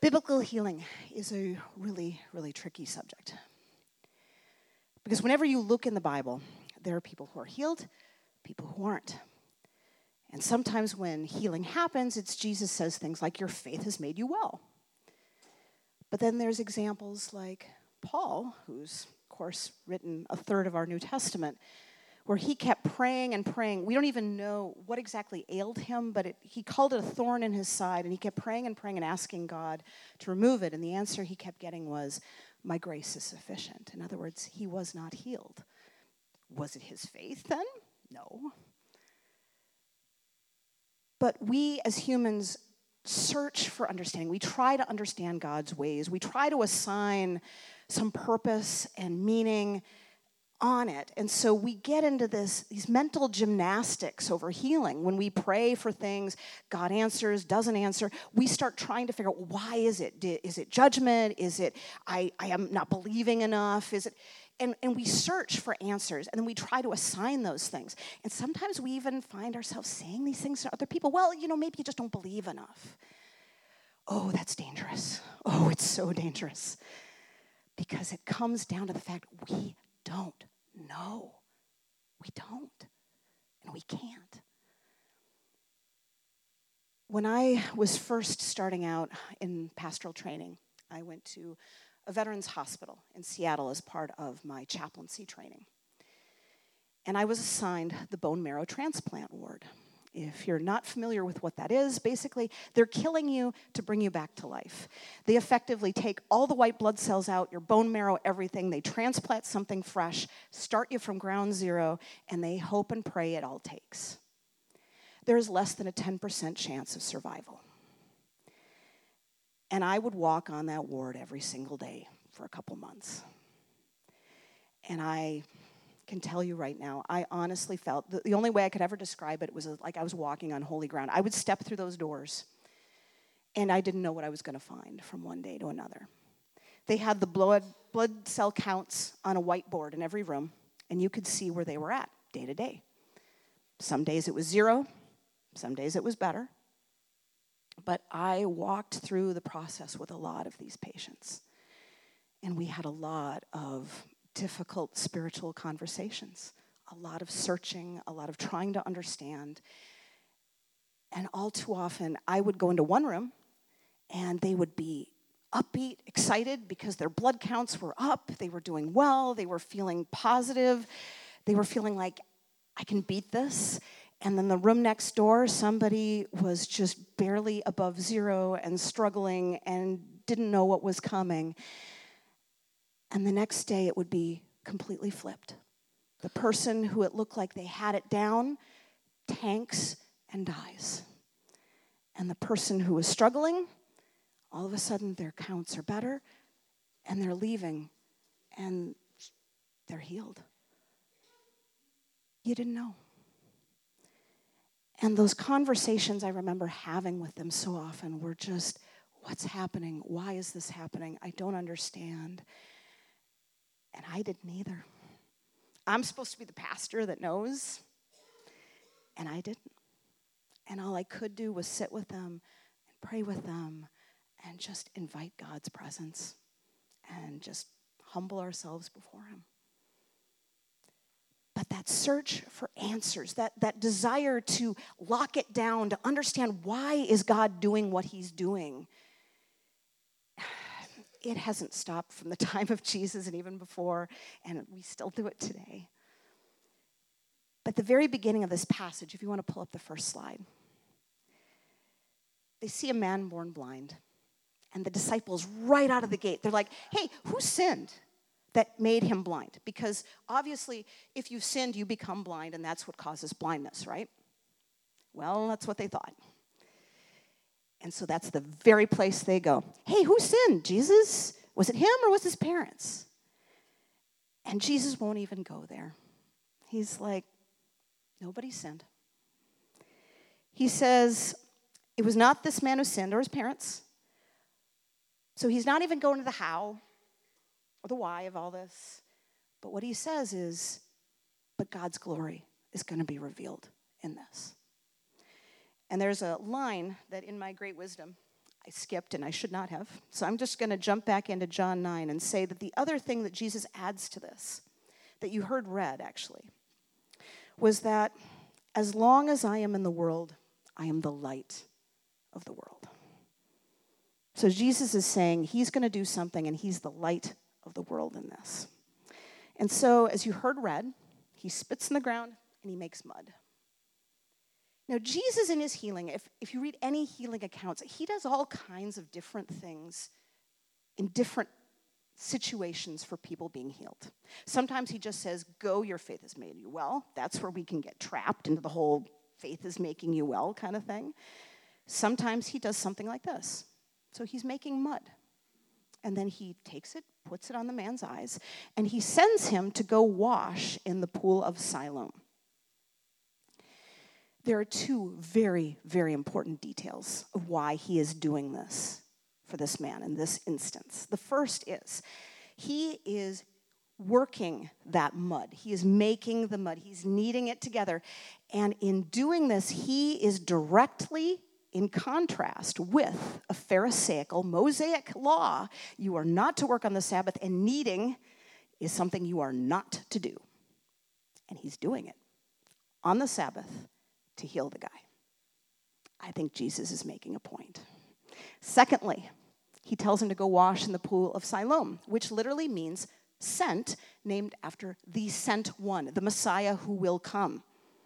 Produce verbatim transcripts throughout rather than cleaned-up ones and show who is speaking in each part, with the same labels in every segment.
Speaker 1: Biblical healing is a really, really tricky subject. Because whenever you look in the Bible, there are people who are healed, people who aren't. And sometimes when healing happens, it's Jesus says things like, your faith has made you well. But then there's examples like Paul, who's, of course, written a third of our New Testament, where he kept praying and praying. We don't even know what exactly ailed him, but it, he called it a thorn in his side, and he kept praying and praying and asking God to remove it. And the answer he kept getting was, my grace is sufficient. In other words, he was not healed. Was it his faith then? No. But we as humans search for understanding. We try to understand God's ways. We try to assign some purpose and meaning on it. And so we get into this these mental gymnastics over healing. When we pray for things, God answers, doesn't answer. We start trying to figure out, why is it? Is it judgment? Is it I, I am not believing enough? Is it and, and we search for answers, and then we try to assign those things. And sometimes we even find ourselves saying these things to other people. Well, you know, maybe you just don't believe enough. Oh, that's dangerous. Oh, it's so dangerous. Because it comes down to the fact we don't know. We don't. And we can't. When I was first starting out in pastoral training, I went to a veterans hospital in Seattle as part of my chaplaincy training. And I was assigned the bone marrow transplant ward. If you're not familiar with what that is, basically, they're killing you to bring you back to life. They effectively take all the white blood cells out, your bone marrow, everything. They transplant something fresh, start you from ground zero, and they hope and pray it all takes. There is less than a ten percent chance of survival. And I would walk on that ward every single day for a couple months. And I can tell you right now, I honestly felt, the, the only way I could ever describe it was like I was walking on holy ground. I would step through those doors, and I didn't know what I was going to find from one day to another. They had the blood, blood cell counts on a whiteboard in every room, and you could see where they were at day to day. Some days it was zero, some days it was better. But I walked through the process with a lot of these patients, and we had a lot of difficult spiritual conversations, a lot of searching, a lot of trying to understand. And all too often, I would go into one room, and they would be upbeat, excited, because their blood counts were up, they were doing well, they were feeling positive, they were feeling like, I can beat this. And then the room next door, somebody was just barely above zero and struggling and didn't know what was coming. And the next day, it would be completely flipped. The person who it looked like they had it down tanks and dies. And the person who was struggling, all of a sudden their counts are better, and they're leaving, and they're healed. You didn't know. And those conversations I remember having with them so often were just, what's happening? Why is this happening? I don't understand. And I didn't either. I'm supposed to be the pastor that knows, and I didn't. And all I could do was sit with them and pray with them and just invite God's presence and just humble ourselves before him. But that search for answers, that, that desire to lock it down, to understand why is God doing what he's doing, it hasn't stopped from the time of Jesus and even before, and we still do it today. But the very beginning of this passage, if you want to pull up the first slide, they see a man born blind, and the disciples right out of the gate, they're like, hey, who sinned that made him blind? Because obviously, if you've sinned, you become blind, and that's what causes blindness, right? Well, that's what they thought. And so that's the very place they go. Hey, who sinned? Jesus? Was it him or was his parents? And Jesus won't even go there. He's like, nobody sinned. He says, it was not this man who sinned or his parents. So he's not even going to the how or the why of all this. But what he says is, but God's glory is going to be revealed in this. And there's a line that in my great wisdom, I skipped, and I should not have. So I'm just going to jump back into John nine and say that the other thing that Jesus adds to this, that you heard read actually, was that as long as I am in the world, I am the light of the world. So Jesus is saying he's going to do something, and he's the light of the world in this. And so, as you heard read, he spits in the ground and he makes mud. Now, Jesus in his healing, if, if you read any healing accounts, he does all kinds of different things in different situations for people being healed. Sometimes he just says, go, your faith has made you well. That's where we can get trapped into the whole faith is making you well kind of thing. Sometimes he does something like this. So he's making mud. And then he takes it, puts it on the man's eyes, and he sends him to go wash in the pool of Siloam. There are two very, very important details of why he is doing this for this man in this instance. The first is he is working that mud. He is making the mud. He's kneading it together. And in doing this, he is directly in contrast with a Pharisaical, Mosaic law. You are not to work on the Sabbath, and kneading is something you are not to do. And he's doing it on the Sabbath to heal the guy. I think Jesus is making a point. Secondly, he tells him to go wash in the pool of Siloam, which literally means sent, named after the sent one, the Messiah who will come.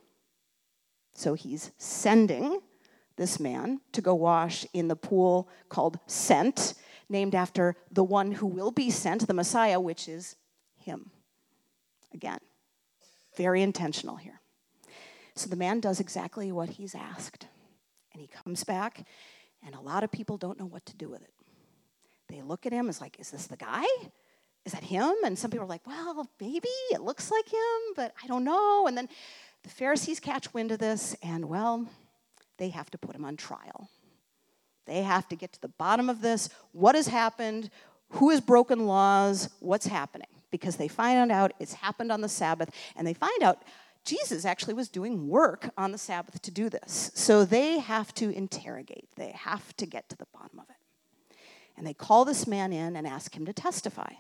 Speaker 1: So he's sending this man to go wash in the pool called Sent, named after the one who will be sent, the Messiah, which is him. Again, very intentional here. So the man does exactly what he's asked. And he comes back, and a lot of people don't know what to do with it. They look at him as like, is this the guy? Is that him? And some people are like, well, maybe it looks like him, but I don't know. And then the Pharisees catch wind of this, and well, they have to put him on trial. They have to get to the bottom of this. What has happened? Who has broken laws? What's happening? Because they find out it's happened on the Sabbath, and they find out Jesus actually was doing work on the Sabbath to do this. So they have to interrogate. They have to get to the bottom of it. And they call this man in and ask him to testify.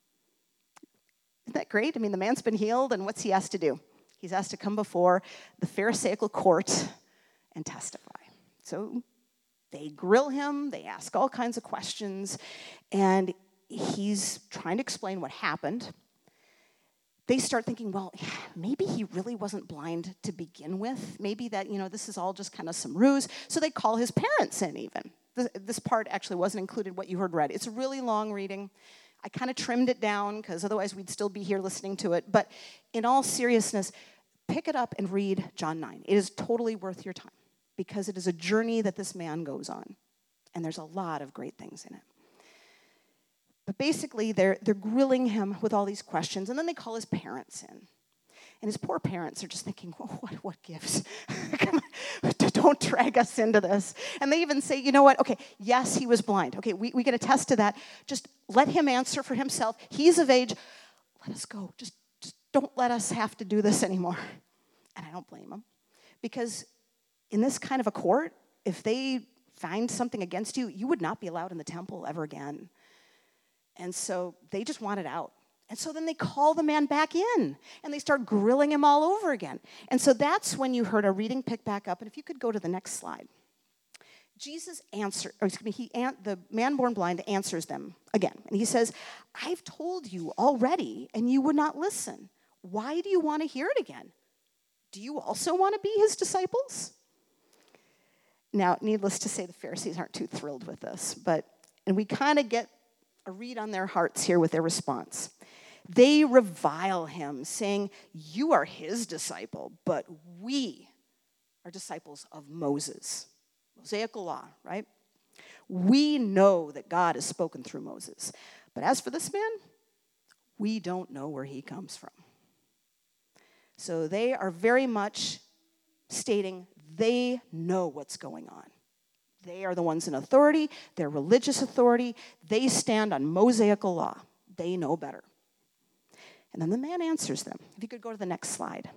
Speaker 1: Isn't that great? I mean, the man's been healed, and what's he asked to do? He's asked to come before the Pharisaical court and testify. So they grill him, they ask all kinds of questions, and he's trying to explain what happened. They start thinking, well, maybe he really wasn't blind to begin with. Maybe that, you know, this is all just kind of some ruse. So they call his parents in even. This part actually wasn't included what you heard read. It's a really long reading. I kind of trimmed it down because otherwise we'd still be here listening to it. But in all seriousness, pick it up and read John nine. It is totally worth your time because it is a journey that this man goes on. And there's a lot of great things in it. But basically, they're, they're grilling him with all these questions, and then they call his parents in. And his poor parents are just thinking, well, what, what gives? Come on, don't drag us into this. And they even say, you know what? Okay, yes, he was blind. Okay, we, we get a test to that. Just let him answer for himself. He's of age. Let us go. Just, just don't let us have to do this anymore. And I don't blame them. Because in this kind of a court, if they find something against you, you would not be allowed in the temple ever again. And so they just want it out. And so then they call the man back in, and they start grilling him all over again. And so that's when you heard a reading pick back up. And if you could go to the next slide. Jesus answered, or excuse me, he, the man born blind answers them again. And he says, I've told you already, and you would not listen. Why do you want to hear it again? Do you also want to be his disciples? Now, needless to say, the Pharisees aren't too thrilled with this. But, and we kind of get a read on their hearts here with their response. They revile him, saying, you are his disciple, but we are disciples of Moses. Mosaic law, right? We know that God has spoken through Moses. But as for this man, we don't know where he comes from. So they are very much stating they know what's going on. They are the ones in authority. They're religious authority. They stand on Mosaical law. They know better. And then the man answers them. If you could go to the next slide.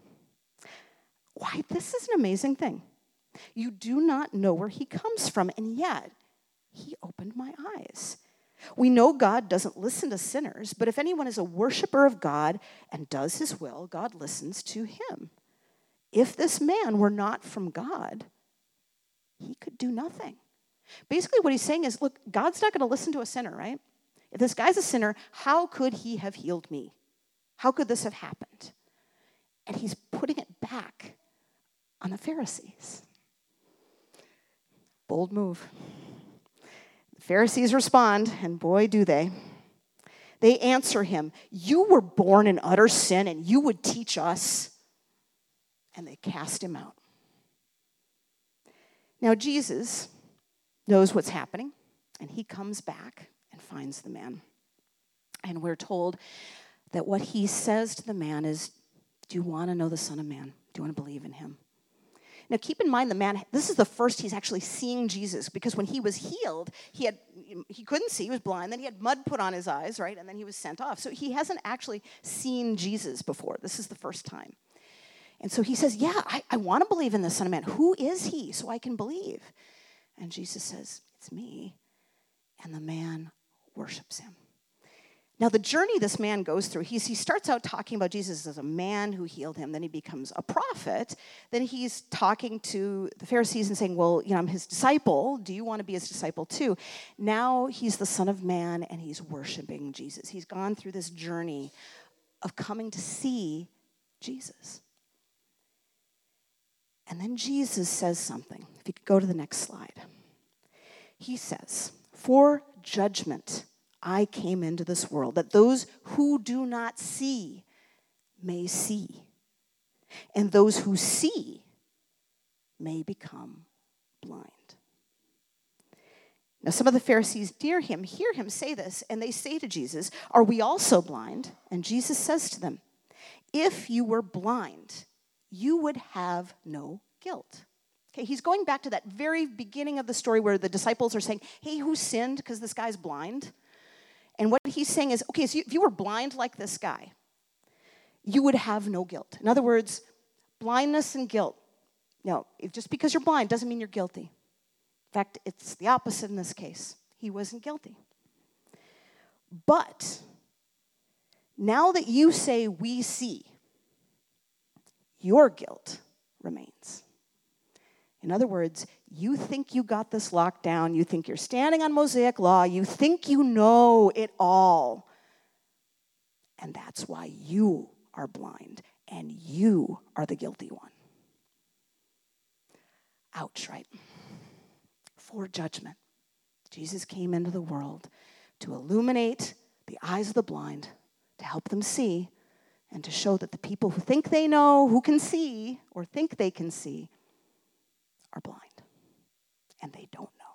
Speaker 1: Why, this is an amazing thing. You do not know where he comes from, and yet He opened my eyes. We know God doesn't listen to sinners, but if anyone is a worshiper of God and does his will, God listens to him. If this man were not from God, he could do nothing. Basically what he's saying is, look, God's not going to listen to a sinner, right? If this guy's a sinner, how could he have healed me? How could this have happened? And he's putting it back on the Pharisees. Bold move. The Pharisees respond, and boy, do they. They answer him, you were born in utter sin, and you would teach us. And they cast him out. Now, Jesus knows what's happening, and he comes back and finds the man. And we're told that what he says to the man is, do you want to know the Son of Man? Do you want to believe in him? Now, keep in mind the man, this is the first he's actually seeing Jesus, because when he was healed, he had he couldn't see, he was blind, then he had mud put on his eyes, right? And then he was sent off. So he hasn't actually seen Jesus before. This is the first time. And so he says, yeah, I, I want to believe in the Son of Man. Who is he so I can believe? And Jesus says, it's me. And the man worships him. Now, the journey this man goes through, he's, he starts out talking about Jesus as a man who healed him. Then he becomes a prophet. Then he's talking to the Pharisees and saying, well, you know, I'm his disciple. Do you want to be his disciple too? Now he's the Son of Man, and he's worshiping Jesus. He's gone through this journey of coming to see Jesus. And then Jesus says something. If you could go to the next slide. He says, for judgment I came into this world, that those who do not see may see, and those who see may become blind. Now, some of the Pharisees near him hear him say this, and they say to Jesus, are we also blind? And Jesus says to them, if you were blind, you would have no guilt. Okay, he's going back to that very beginning of the story where the disciples are saying, hey, who sinned? Because this guy's blind. And what he's saying is, okay, so if you were blind like this guy, you would have no guilt. In other words, blindness and guilt. No, if just because you're blind doesn't mean you're guilty. In fact, it's the opposite in this case. He wasn't guilty. But now that you say we see, your guilt remains. In other words, you think you got this locked down. You think you're standing on Mosaic law. You think you know it all. And that's why you are blind and you are the guilty one. Ouch, right? For judgment. Jesus came into the world to illuminate the eyes of the blind, to help them see, and to show that the people who think they know, who can see, or think they can see, are blind, and they don't know.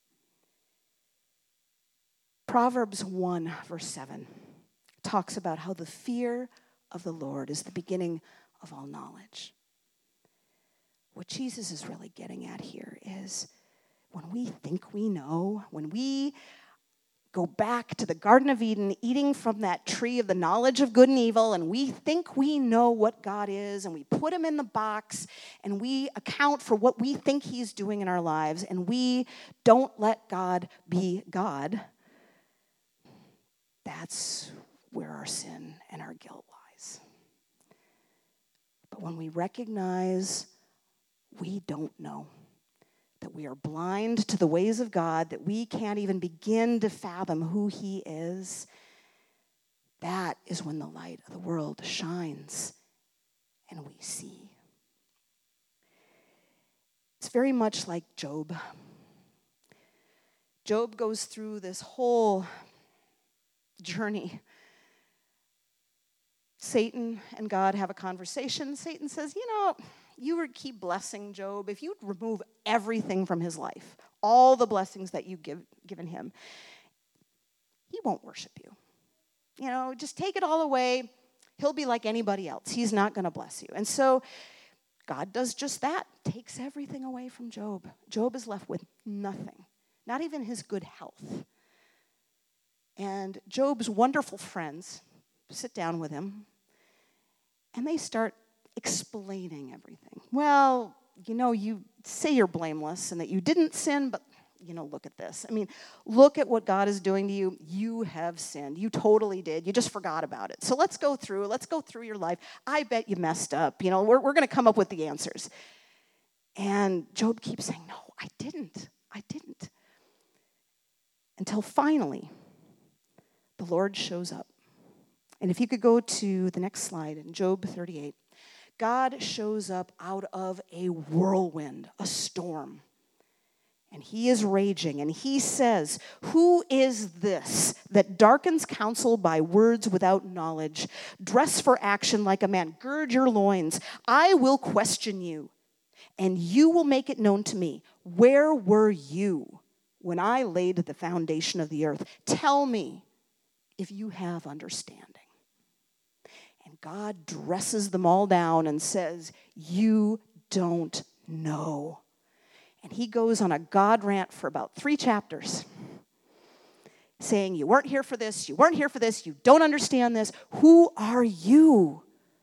Speaker 1: Proverbs one, verse seven, talks about how the fear of the Lord is the beginning of all knowledge. What Jesus is really getting at here is when we think we know, when we go back to the Garden of Eden, eating from that tree of the knowledge of good and evil, and we think we know what God is, and we put him in the box, and we account for what we think he's doing in our lives, and we don't let God be God, that's where our sin and our guilt lies. But when we recognize we don't know, that we are blind to the ways of God, that we can't even begin to fathom who he is, that is when the light of the world shines and we see. It's very much like Job. Job goes through this whole journey. Satan and God have a conversation. Satan says, you know, you would keep blessing Job. If you'd remove everything from his life, all the blessings that you've give, given him, he won't worship you. You know, just take it all away. He'll be like anybody else. He's not going to bless you. And so God does just that, takes everything away from Job. Job is left with nothing, not even his good health. And Job's wonderful friends sit down with him, and they start explaining everything. Well, you know, you say you're blameless and that you didn't sin, but you know, look at this. I mean, look at what God is doing to you. You have sinned. You totally did. You just forgot about it. So let's go through. Let's go through your life. I bet you messed up. You know, we're, we're going to come up with the answers. And Job keeps saying, no, I didn't. I didn't. Until finally, the Lord shows up. And if you could go to the next slide, in Job thirty-eight, God shows up out of a whirlwind, a storm. And he is raging, and he says, who is this that darkens counsel by words without knowledge? Dress for action like a man. Gird your loins. I will question you, and you will make it known to me. Where were you when I laid the foundation of the earth? Tell me if you have understanding. And God dresses them all down and says, you don't know. And he goes on a God rant for about three chapters, saying, you weren't here for this, you weren't here for this, you don't understand this, who are you?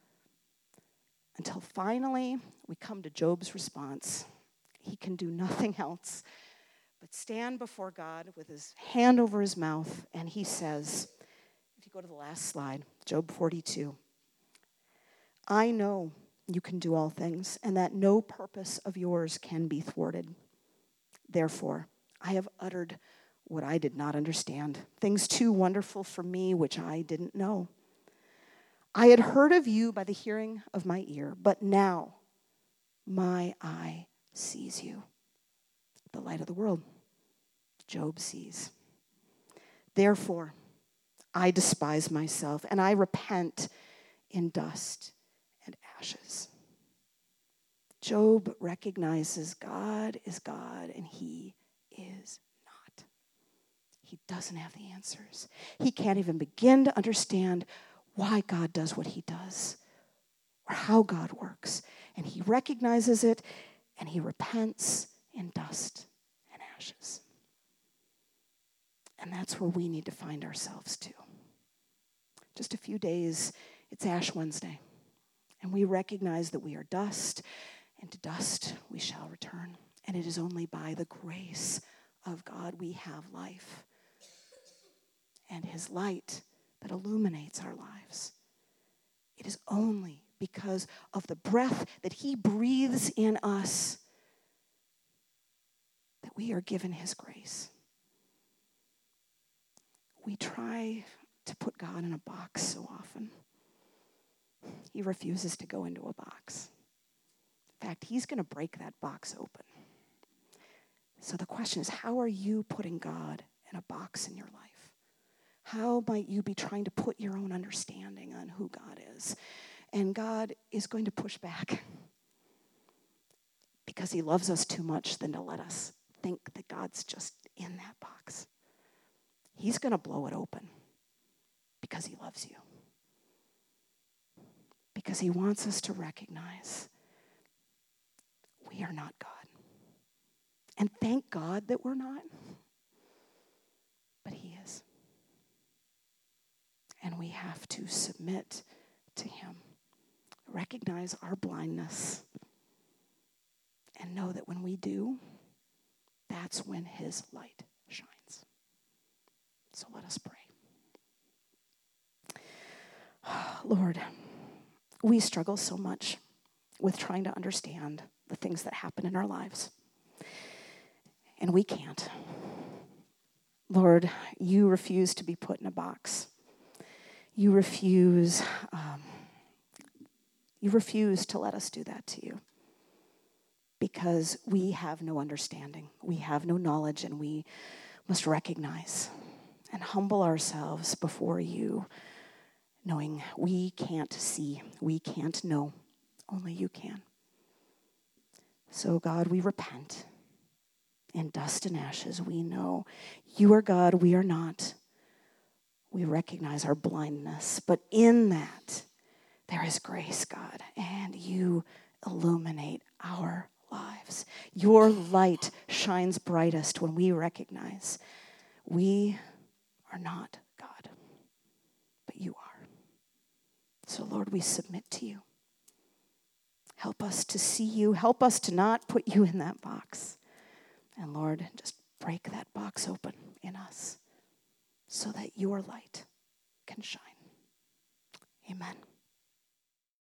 Speaker 1: Until finally, we come to Job's response. He can do nothing else but stand before God with his hand over his mouth, and he says, if you go to the last slide, Job forty-two, I know you can do all things, and that no purpose of yours can be thwarted. Therefore, I have uttered what I did not understand, things too wonderful for me which I didn't know. I had heard of you by the hearing of my ear, but now my eye sees you. The light of the world, Job sees. Therefore, I despise myself, and I repent in dust and ashes. Job recognizes God is God and he is not. He doesn't have the answers. He can't even begin to understand why God does what he does or how God works. And he recognizes it and he repents in dust and ashes. And that's where we need to find ourselves too. Just a few days, it's Ash Wednesday. And we recognize that we are dust, and to dust we shall return. And it is only by the grace of God we have life. And his light that illuminates our lives. It is only because of the breath that he breathes in us that we are given his grace. We try to put God in a box so often. He refuses to go into a box. In fact, he's going to break that box open. So the question is, how are you putting God in a box in your life? How might you be trying to put your own understanding on who God is? And God is going to push back because he loves us too much than to let us think that God's just in that box. He's going to blow it open because he loves you. Because he wants us to recognize we are not God. And thank God that we're not. But he is. And we have to submit to him. Recognize our blindness. And know that when we do, that's when his light shines. So let us pray. Lord, we struggle so much with trying to understand the things that happen in our lives. And we can't. Lord, you refuse to be put in a box. You refuse, um, you refuse to let us do that to you. Because we have no understanding. We have no knowledge, and we must recognize and humble ourselves before you, knowing we can't see, we can't know, only you can. So God, we repent. In dust and ashes, we know you are God, we are not. We recognize our blindness, but in that, there is grace, God, and you illuminate our lives. Your light shines brightest when we recognize we are not God, but you are. So, Lord, we submit to you. Help us to see you. Help us to not put you in that box. And Lord, just break that box open in us so that your light can shine. Amen.